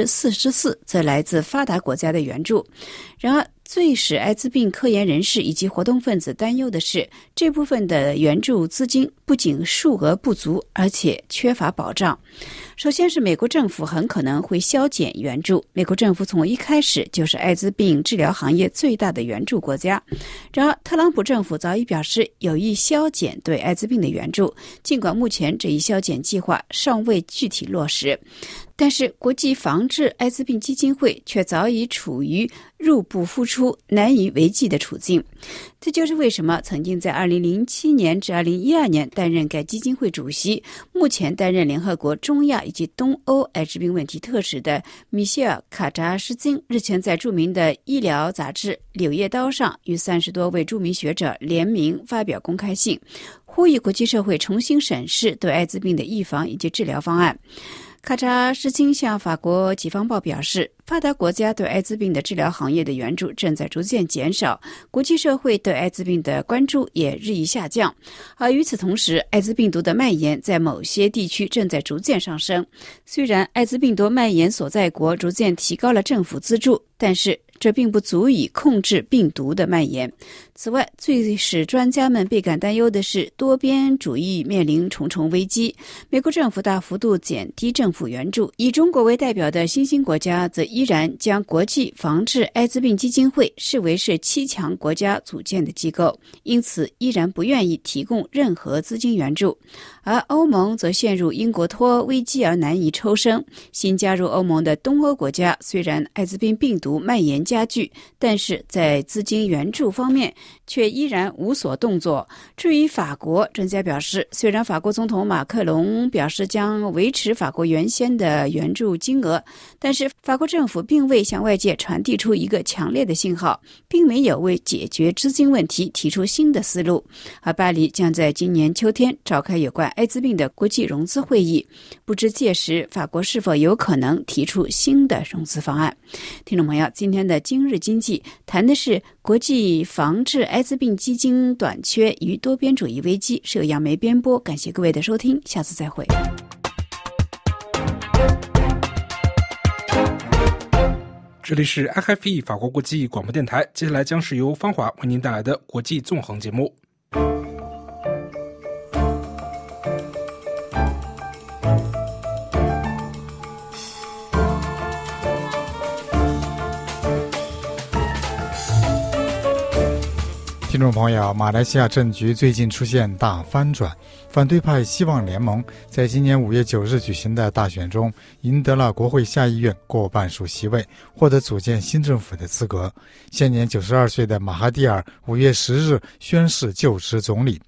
[SPEAKER 3] 44%则来自发达国家的援助。然而，最使艾滋病科研人士以及活动分子担忧的是，这部分的援助资金不仅数额不足，而且缺乏保障。首先是美国政府很可能会削减援助，美国政府从一开始就是艾滋病治疗行业最大的援助国家。然而，特朗普政府早已表示有意削减对艾滋病的援助，尽管目前这一削减计划尚未具体落实。但是国际防治艾滋病基金会却早已处于入不敷出、难以为继的处境。这就是为什么曾经在2007年至2012年担任该基金会主席，目前担任联合国中亚以及东欧艾滋病问题特使的米歇尔·卡扎什金日前在著名的医疗杂志《柳叶刀》上与30多位著名学者联名发表公开信，呼吁国际社会重新审视对艾滋病的预防以及治疗方案。卡扎什金向法国《疾防报》表示，发达国家对艾滋病的治疗行业的援助正在逐渐减少，国际社会对艾滋病的关注也日益下降。而与此同时，艾滋病毒的蔓延在某些地区正在逐渐上升。虽然艾滋病毒蔓延所在国逐渐提高了政府资助，但是这并不足以控制病毒的蔓延。此外，最使专家们倍感担忧的是，多边主义面临重重危机。美国政府大幅度减低政府援助，以中国为代表的新兴国家则依然将国际防治艾滋病基金会视为是7强国家组建的机构，因此依然不愿意提供任何资金援助。而欧盟则陷入英国脱欧危机而难以抽身。新加入欧盟的东欧国家虽然艾滋病病毒蔓延加剧，但是在资金援助方面却依然无所动作。至于法国，专家表示，虽然法国总统马克龙表示将维持法国原先的援助金额，但是法国政府并未向外界传递出一个强烈的信号，并没有为解决资金问题提出新的思路。而巴黎将在今年秋天召开有关艾滋病的国际融资会议，不知届时法国是否有可能提出新的融资方案。听众朋友，今天的今日经济谈的是国际防治艾滋病基金短缺与多边主义危机，是由杨梅编播。感谢各位的收听，下次再会。
[SPEAKER 1] 这里是 RFE 法国国际广播电台，接下来将是由方华为您带来的国际纵横节目。
[SPEAKER 6] 听众朋友，马来西亚政局最近出现大翻转，反对派希望联盟在今年5月9日举行的大选中赢得了国会下议院过半数席位，获得组建新政府的资格。现年92岁的马哈蒂尔5月10日宣誓就职总理。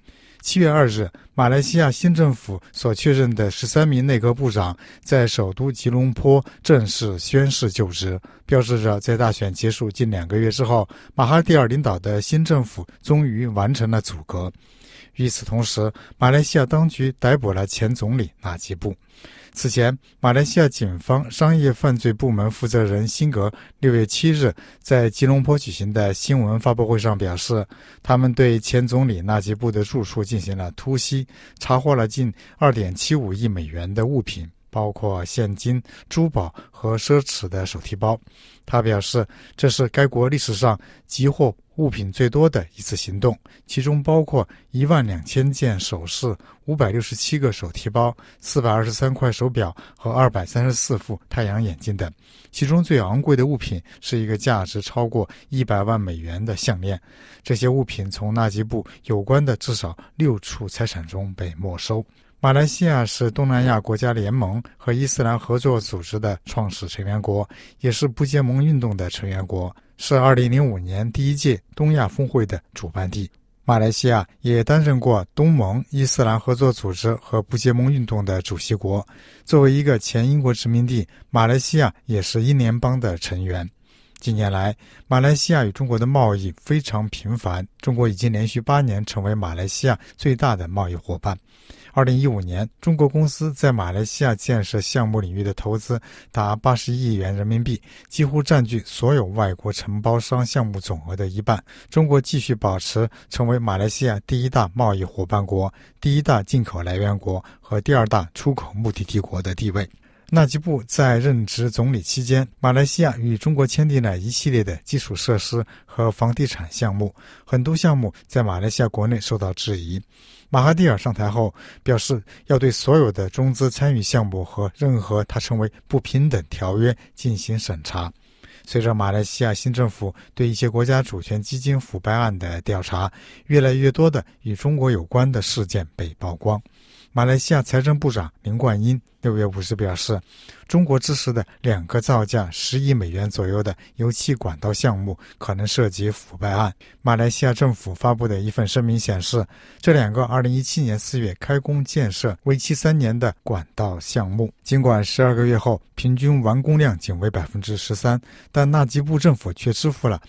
[SPEAKER 6] 7月2日，马来西亚新政府所确认的13名内阁部长在首都吉隆坡正式宣誓就职，标志着在大选结束近2个月之后，马哈蒂尔领导的新政府终于完成了组阁。与此同时，马来西亚当局逮捕了前总理纳吉布。此前，马来西亚警方商业犯罪部门负责人辛格6月7日在吉隆坡举行的新闻发布会上表示，他们对前总理纳吉布的住处进行了突袭，查获了近 2.75 亿美元的物品，包括现金、珠宝和奢侈的手提包。他表示，这是该国历史上集获物品最多的一次行动，其中包括12000件首饰、567个手提包、423块手表和234副太阳眼镜等。其中最昂贵的物品是一个价值超过100万美元的项链。这些物品从纳吉布有关的至少6处财产中被没收。马来西亚是东南亚国家联盟和伊斯兰合作组织的创始成员国，也是不结盟运动的成员国，是2005年第一届东亚峰会的主办地。马来西亚也担任过东盟、伊斯兰合作组织和不结盟运动的主席国。作为一个前英国殖民地，马来西亚也是英联邦的成员。近年来，马来西亚与中国的贸易非常频繁，中国已经连续8年成为马来西亚最大的贸易伙伴。2015年，中国公司在马来西亚建设项目领域的投资达80亿元人民币，几乎占据所有外国承包商项目总额的一半。中国继续保持成为马来西亚第1大贸易伙伴国、第1大进口来源国和第2大出口目的地国的地位。纳吉布在任职总理期间，马来西亚与中国签订了一系列的基础设施和房地产项目，很多项目在马来西亚国内受到质疑。马哈蒂尔上台后表示，要对所有的中资参与项目和任何他称为不平等条约进行审查。随着马来西亚新政府对一些国家主权基金腐败案的调查，越来越多的与中国有关的事件被曝光。马来西亚财政部长林冠英6月5日表示，中国支持的2个造价10亿美元左右的油气管道项目可能涉及腐败案。马来西亚政府发布的一份声明显示，这2个2017年4月开工建设、为期3年的管道项目，尽管12个月后平均完工量仅为 13%， 但纳吉布政府却支付了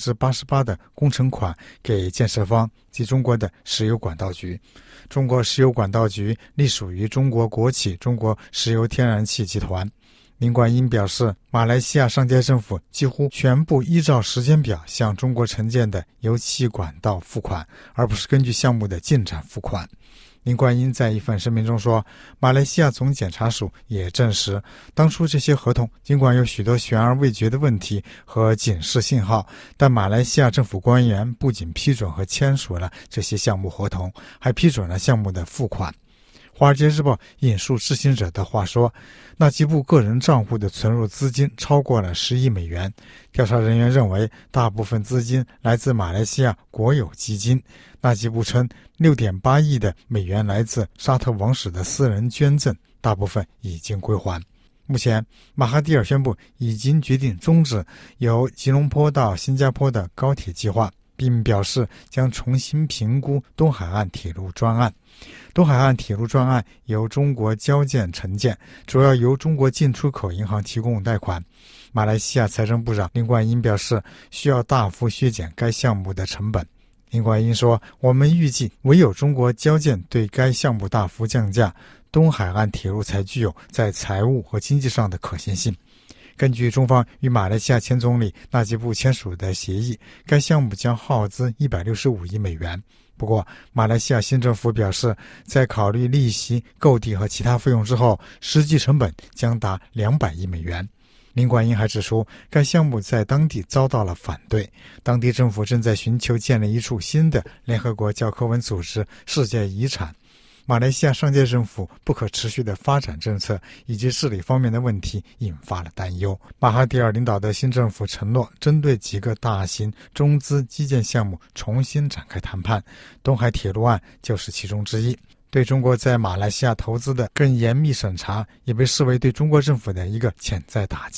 [SPEAKER 6] 88% 的工程款给建设方及中国的石油管道局。中国石油管道局隶属于中国国企中国石油天然气集团。林冠英表示，马来西亚上届政府几乎全部依照时间表向中国承建的油气管道付款，而不是根据项目的进展付款。林冠英在一份声明中说，马来西亚总检察署也证实，当初这些合同尽管有许多悬而未决的问题和警示信号，但马来西亚政府官员不仅批准和签署了这些项目合同，还批准了项目的付款。华尔街日报引述知情者的话说，纳吉布个人账户的存入资金超过了10亿美元。调查人员认为，大部分资金来自马来西亚国有基金。纳吉布称，6.8亿的美元来自沙特王室的私人捐赠，大部分已经归还。目前，马哈蒂尔宣布已经决定终止由吉隆坡到新加坡的高铁计划，并表示将重新评估东海岸铁路专案。东海岸铁路专案由中国交建承建，主要由中国进出口银行提供贷款。马来西亚财政部长林冠英表示，需要大幅削减该项目的成本。林冠英说，我们预计唯有中国交建对该项目大幅降价，东海岸铁路才具有在财务和经济上的可行性。根据中方与马来西亚前总理纳吉布签署的协议，该项目将耗资165亿美元。不过，马来西亚新政府表示，在考虑利息、购地和其他费用之后，实际成本将达200亿美元。林冠英还指出，该项目在当地遭到了反对，当地政府正在寻求建立一处新的联合国教科文组织世界遗产。马来西亚上届政府不可持续的发展政策以及治理方面的问题引发了担忧。马哈蒂尔领导的新政府承诺针对几个大型中资基建项目重新展开谈判，东海铁路案就是其中之一。对中国在马来西亚投资的更严密审查，也被视为对中国政府的一个潜在打击。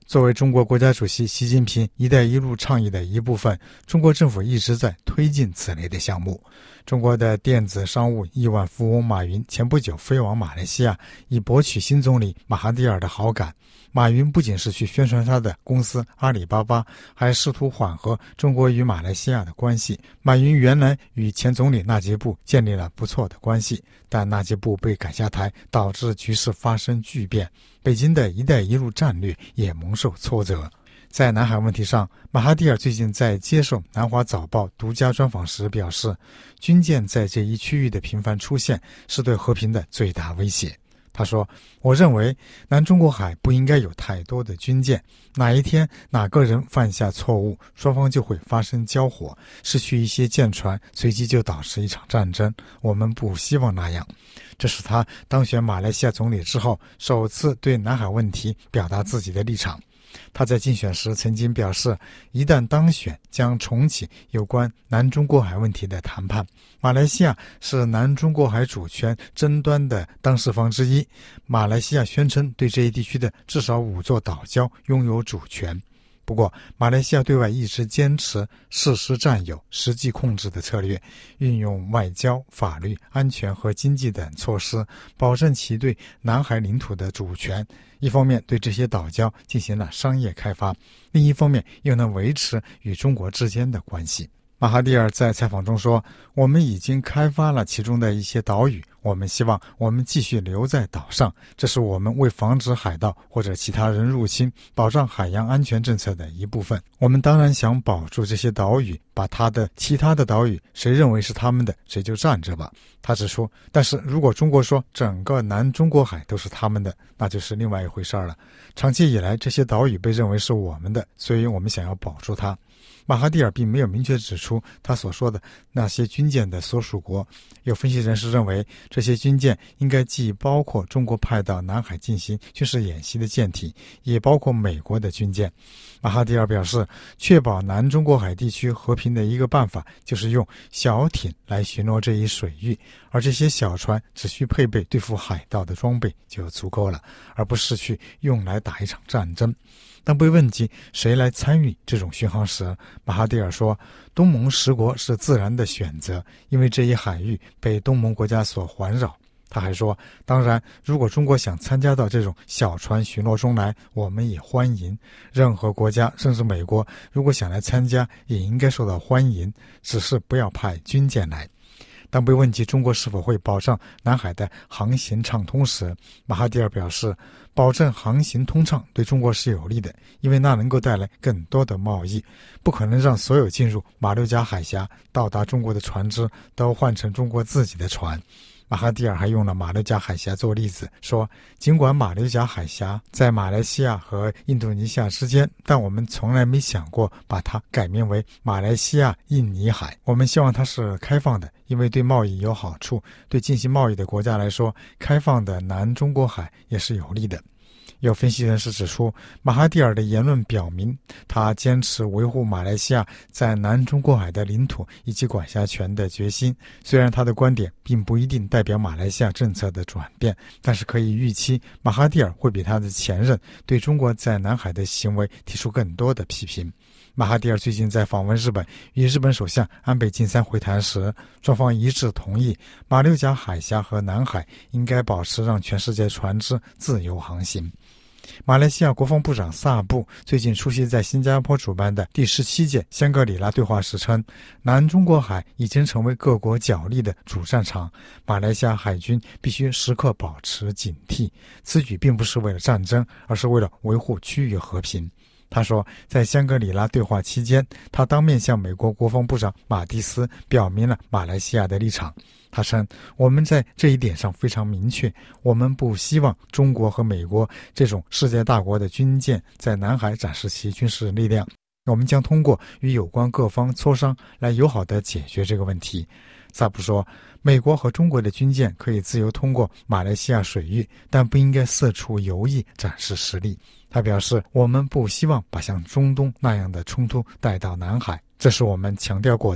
[SPEAKER 6] 作为中国国家主席习近平“一带一路”倡议的一部分，中国政府一直在推进此类的项目。中国的电子商务亿万富翁马云前不久飞往马来西亚，以博取新总理马哈蒂尔的好感。马云不仅是去宣传他的公司阿里巴巴，还试图缓和中国与马来西亚的关系。马云原来与前总理纳吉布建立了不错的关系，但纳吉布被赶下台，导致局势发生巨变，北京的一带一路战略也蒙受挫折。在南海问题上，马哈蒂尔最近在接受南华早报独家专访时表示，军舰在这一区域的频繁出现是对和平的最大威胁。他说，我认为南中国海不应该有太多的军舰，哪一天哪个人犯下错误，双方就会发生交火，失去一些舰船，随即就导致一场战争，我们不希望那样。这是他当选马来西亚总理之后首次对南海问题表达自己的立场。他在竞选时曾经表示，一旦当选将重启有关南中国海问题的谈判。马来西亚是南中国海主权争端的当事方之一，马来西亚宣称对这一地区的至少5座岛礁拥有主权。不过，马来西亚对外一直坚持事实占有、实际控制的策略，运用外交、法律、安全和经济等措施，保证其对南海领土的主权。一方面对这些岛礁进行了商业开发，另一方面又能维持与中国之间的关系。马哈蒂尔在采访中说，我们已经开发了其中的一些岛屿，我们希望我们继续留在岛上，这是我们为防止海盗或者其他人入侵，保障海洋安全政策的一部分。我们当然想保住这些岛屿，把其他的岛屿谁认为是他们的，谁就占着吧。他指出，但是如果中国说整个南中国海都是他们的，那就是另外一回事了。长期以来，这些岛屿被认为是我们的，所以我们想要保住它。马哈蒂尔并没有明确指出他所说的那些军舰的所属国。有分析人士认为，这些军舰应该既包括中国派到南海进行军事演习的舰艇，也包括美国的军舰。马哈蒂尔表示，确保南中国海地区和平的一个办法就是用小艇来巡逻这一水域，而这些小船只需配备对付海盗的装备就足够了，而不是去用来打一场战争。当被问及谁来参与这种巡航时，马哈蒂尔说，东盟10国是自然的选择，因为这一海域被东盟国家所环绕。他还说，当然，如果中国想参加到这种小船巡逻中来，我们也欢迎。任何国家，甚至美国，如果想来参加，也应该受到欢迎，只是不要派军舰来。当被问及中国是否会保障南海的航行畅通时，马哈蒂尔表示，保证航行通畅对中国是有利的，因为那能够带来更多的贸易。不可能让所有进入马六甲海峡到达中国的船只都换成中国自己的船。马哈蒂尔还用了马六甲海峡做例子，说尽管马六甲海峡在马来西亚和印度尼西亚之间，但我们从来没想过把它改名为马来西亚印尼海。我们希望它是开放的，因为对贸易有好处，对进行贸易的国家来说，开放的南中国海也是有利的。有分析人士指出，马哈蒂尔的言论表明他坚持维护马来西亚在南中国海的领土以及管辖权的决心。虽然他的观点并不一定代表马来西亚政策的转变，但是可以预期马哈蒂尔会比他的前任对中国在南海的行为提出更多的批评。马哈蒂尔最近在访问日本，与日本首相安倍晋三会谈时，双方一致同意马六甲海峡和南海应该保持让全世界船只自由航行。马来西亚国防部长萨布最近出席在新加坡主办的第17届香格里拉对话时称，南中国海已经成为各国角力的主战场，马来西亚海军必须时刻保持警惕。此举并不是为了战争，而是为了维护区域和平。他说，在香格里拉对话期间，他当面向美国国防部长马蒂斯表明了马来西亚的立场。他称，我们在这一点上非常明确，我们不希望中国和美国这种世界大国的军舰在南海展示其军事力量。我们将通过与有关各方磋商来友好地解决这个问题。萨布说，美国和中国的军舰可以自由通过马来西亚水域，但不应该四处游弋展示实力。他表示，我们不希望把像中东那样的冲突带到南海，这是我们强调过的。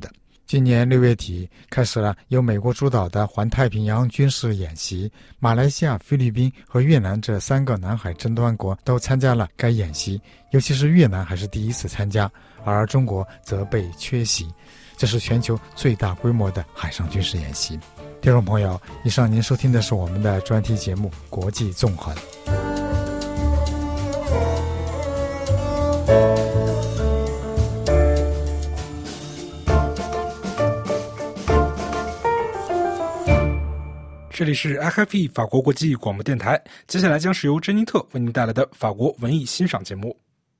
[SPEAKER 6] 今年6月底开始了由美国主导的环太平洋军事演习，马来西亚、菲律宾和越南这3个南海争端国都参加了该演习，尤其是越南还是第一次参加，而中国则被缺席。这是全球最大规模的海上军事演习。听众朋友，以上您收听的是我们的专题节目《国际纵横》。
[SPEAKER 1] 这里是 RFI 法国国际广播电台，接下来将是由珍妮特为您带来的法国文艺欣赏节目。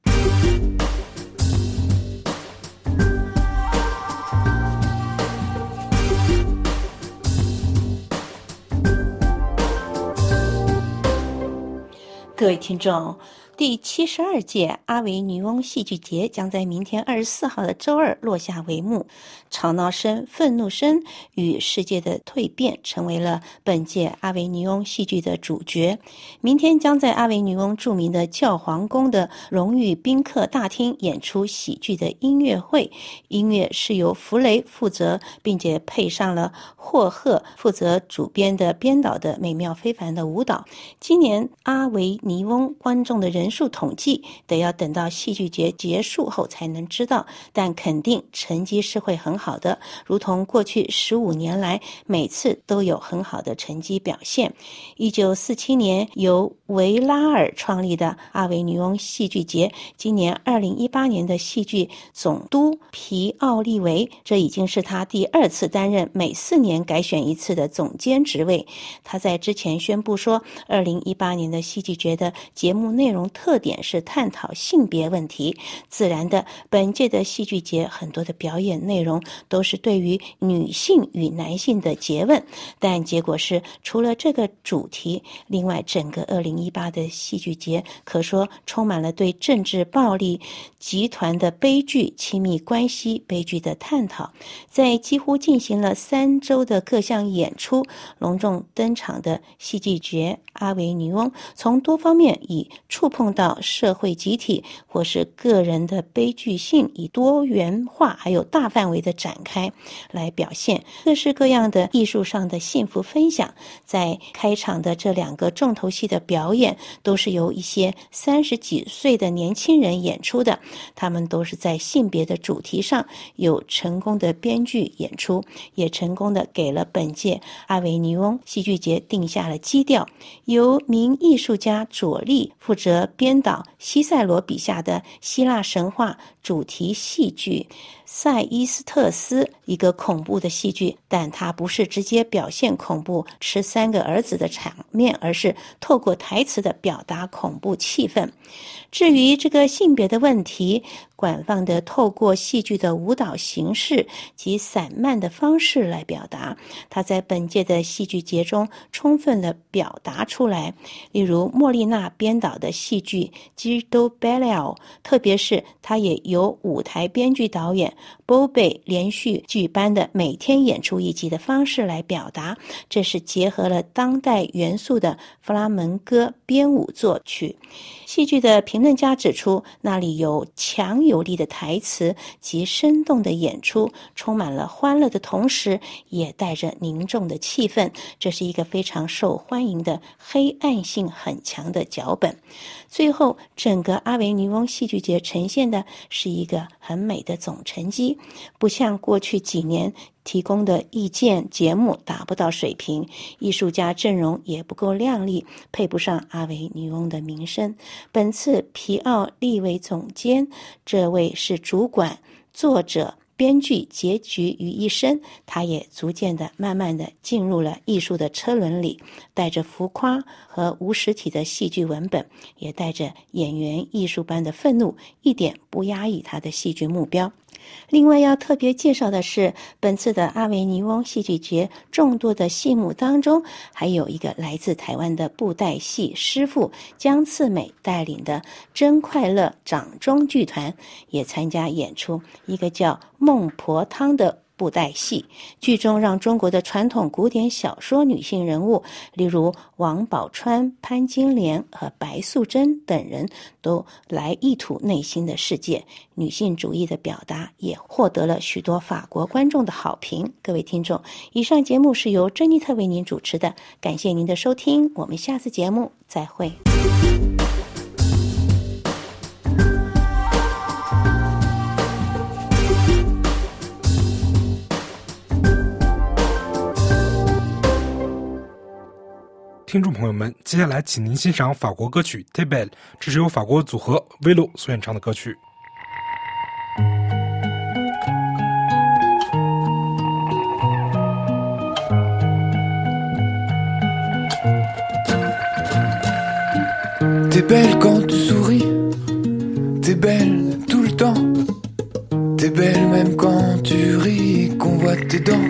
[SPEAKER 7] 各位听众，第72届阿维尼翁戏剧节将在明天24号的周二落下帷幕。吵闹声、愤怒声与世界的蜕变成为了本届阿维尼翁戏剧的主角。明天将在阿维尼翁著名的教皇宫的荣誉宾客大厅演出喜剧的音乐会，音乐是由弗雷负责，并且配上了霍赫负责主编的编导的美妙非凡的舞蹈。今年阿维尼翁观众的人数统计得要等到戏剧节结束后才能知道，但肯定成绩是会很好的，如同过去15年来每次都有很好的成绩表现。1947年由维拉尔创立的阿维尼翁戏剧节，今年2018年的戏剧总督皮奥利维，这已经是他第2次担任每4年改选一次的总监职位。他在之前宣布说，2018年的戏剧节的节目内容特点是探讨性别问题。自然的，本届的戏剧节很多的表演内容都是对于女性与男性的诘问，但结果是除了这个主题，另外整个2018的戏剧节可说充满了对政治暴力集团的悲剧、亲密关系悲剧的探讨。在几乎进行了3周的各项演出隆重登场的戏剧节阿维尼翁，从多方面以触碰到社会集体或是个人的悲剧性，以多元化还有大范围的展开来表现各式各样的艺术上的幸福分享。在开场的这2个重头戏的表演都是由一些30几岁的年轻人演出的，他们都是在性别的主题上有成功的编剧演出，也成功的给了本届阿维尼翁戏剧节定下了基调。由名艺术家佐利负责编导西塞罗笔下的希腊神话主题戏剧塞伊斯特斯，一个恐怖的戏剧，但它不是直接表现恐怖吃3个儿子的场面，而是透过台词的表达恐怖气氛。至于这个性别的问题，广泛的透过戏剧的舞蹈形式及散漫的方式来表达，它在本届的戏剧节中充分的表达出来。例如莫莉娜编导的戏剧 Gildo Bellel， 特别是它也由舞台编剧导演 Bobby 连续剧般的每天演出1集的方式来表达，这是结合了当代元素的弗拉门戈编舞作曲。戏剧的评论家指出，那里有强有力的台词及生动的演出，充满了欢乐的同时也带着凝重的气氛，这是一个非常受欢迎的黑暗性很强的脚本。最后整个阿维尼翁戏剧节呈现的是一个很美的总成绩，不像过去几年提供的意见节目达不到水平，艺术家阵容也不够亮丽，配不上阿维尼翁的名声。本次皮奥利为总监，这位是主管、作者、编剧结局于一身，他也逐渐的慢慢的进入了艺术的车轮里，带着浮夸和无实体的戏剧文本，也带着演员艺术般的愤怒，一点不压抑他的戏剧目标。另外要特别介绍的是，本次的阿维尼翁戏剧节众多的戏目当中，还有一个来自台湾的布袋戏师傅江次美带领的真快乐掌中剧团也参加演出，一个叫孟婆汤的布袋戏。剧中让中国的传统古典小说女性人物，例如王宝钏、潘金莲和白素贞等人都来一吐内心的世界，女性主义的表达也获得了许多法国观众的好评。各位听众，以上节目是由珍妮特为您主持的，感谢您的收听，我们下次节目再会。
[SPEAKER 1] 听众朋友们，接下来请您欣赏法国歌曲《Tebel》，这是由法国组合 Velo 所演唱的歌曲。
[SPEAKER 8] T'es belle quand tu souris, t'es belle tout le temps, t'es belle même quand tu ris et qu'on voit tes dents.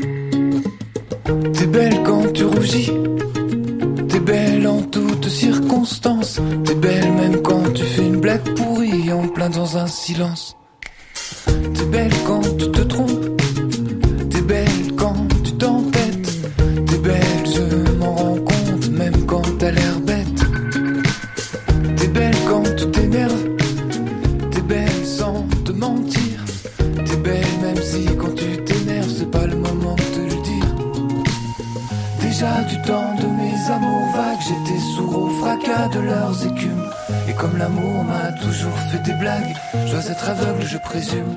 [SPEAKER 8] T'es belle quand tu rougis, t'es belle en toutes circonstances, t'es belle même quand tu fais une blague pourrie en plein dans un silence. T'es belle quand tu te trompes, t'es belle quand tu t'entêtes, t'es belle, je m'en rends compte même quand t'as l'air bête. T'es belle quand tu t'énerves, t'es belle sans te mentir, t'es belle même si quand tu t'énerves c'est pas le moment de te le dire. Déjà du temps de mes amours vagues, j'étais sourd au fracas de leurs écumes. Et comme l'amour m'a toujours fait des blagues, je dois être aveugle je présume.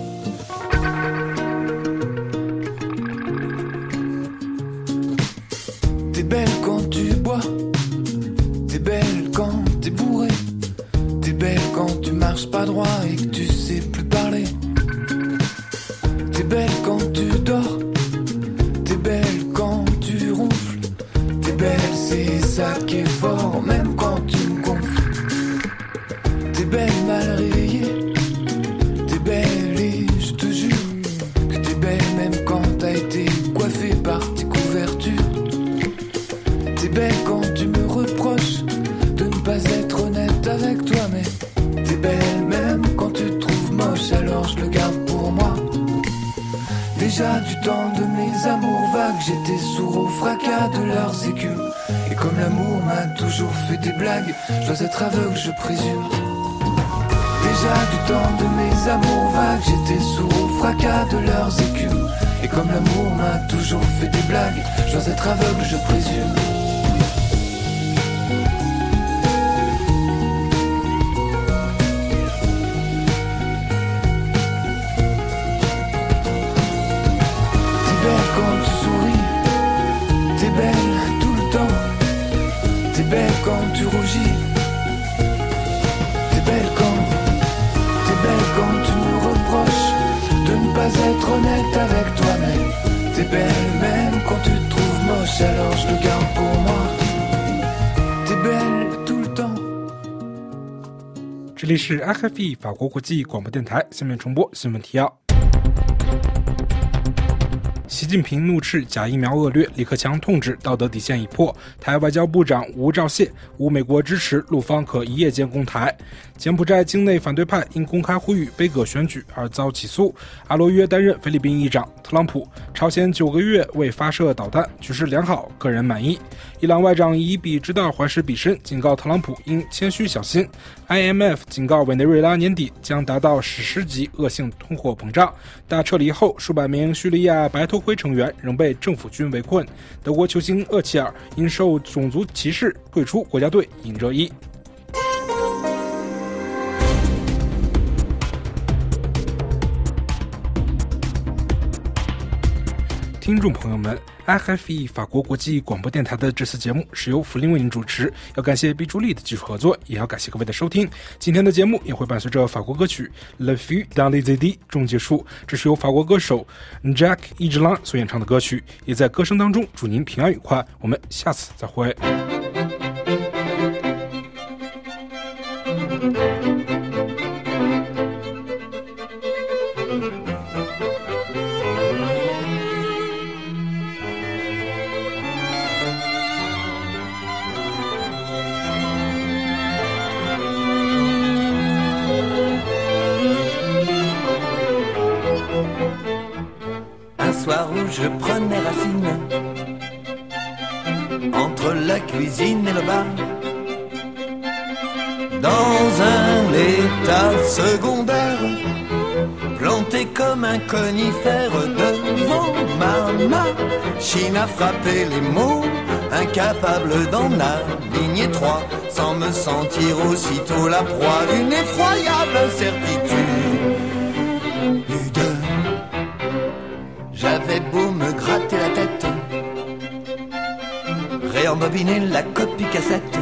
[SPEAKER 8] T'es belle quand tu bois, t'es belle quand t'es bourré, t'es belle quand tu marches pas droit et que tu sais plus parler. T'es belle quand tu dors, t'es belle quand tu ronfles, t'es belle c'est ça qui est fort même quand tu me gonfles. T'es belle mal réveillée, t'es belle et je te jure que t'es belle même quand t'as été coiffée par tes couvertures. T'es belle quand tu me reproches de ne pas être honnête avec toi, mais t'es belle même quand tu te trouves moche, alors je le garde pour moi. Déjà du temps de mes amours vagues, j'étais sourd au fracas de leurs écumes. Et comme l'amour m'a toujours fait des blagues, je dois être aveugle je présume. Déjà du temps de mes amours vagues, j'étais sourd au fracas de leurs écumes. Et comme l'amour m'a toujours fait des blagues, je dois être aveugle je présume. Quand tu souris, t'es belle tout le temps, t'es belle quand tu rougis, t'es belle quand tu me reproches de ne pas être honnête avec toi, mais t'es belle même quand tu te trouves moche, alors je le garde pour moi. T'es belle tout le temps.
[SPEAKER 1] 这里是 RFI 法国国际广播电台，下面重播新闻提要。习近平怒斥假疫苗恶劣，李克强痛指道德底线已破。台外交部长吴钊燮无美国支持，陆方可一夜间攻台。柬埔寨境内反对派因公开呼吁杯葛选举而遭起诉。阿罗约担任菲律宾议长。特朗普，朝鲜9个月未发射导弹，局势良好，个人满意。伊朗外长以彼之道还施彼身，警告特朗普应谦虚小心。IMF 警告委内瑞拉年底将达到史诗级恶性通货膨胀。大撤离后，数百名叙利亚白头盔成员仍被政府军围困。德国球星厄齐尔因受种族歧视退出国家队，引热议。听众朋友们， RFI 法国国际广播电台的这次节目是由福林为您主持，要感谢毕朱丽的技术合作，也要感谢各位的收听。今天的节目也会伴随着法国歌曲 Le Feu dans les Idées 中结束，这是由法国歌手 Jacques Higelin 所演唱的歌曲，也在歌声当中祝您平安愉快，我们下次再会。
[SPEAKER 8] soir où je prenais racine entre la cuisine et le bar, dans un état secondaire, planté comme un conifère devant ma machine à frapper les mots, incapable d'en aligner trois, sans me sentir aussitôt la proie d'une effroyable incertitude. J'avais beau me gratter la tête, réembobiner la copie cassette,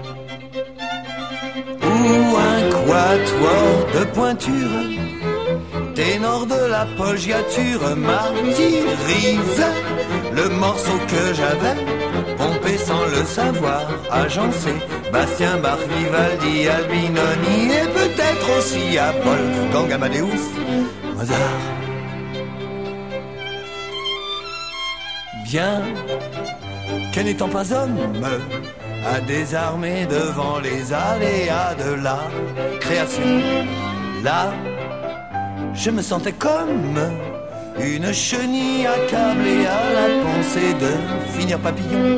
[SPEAKER 8] ou un quatuor de pointure, ténor de la pogiature martyrise le morceau que j'avais pompé sans le savoir, agencé Bastien, Bach, Vivaldi, Albinoni et peut-être aussi Apollo, Gang, Amadeus, Mozart. Bien que n'étant pas homme à désarmer devant les aléas de la création, là je me sentais comme une chenille accablée à la pensée de finir papillon,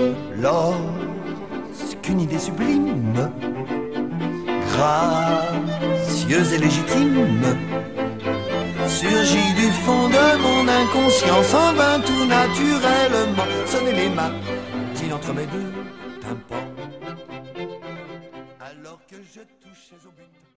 [SPEAKER 8] lorsqu'une idée sublime, gracieuse et légitime, surgit du fond de mon inconscience, en vain tout naturellement sonner les matines entre mes deux tympans, alors que je touchais au but.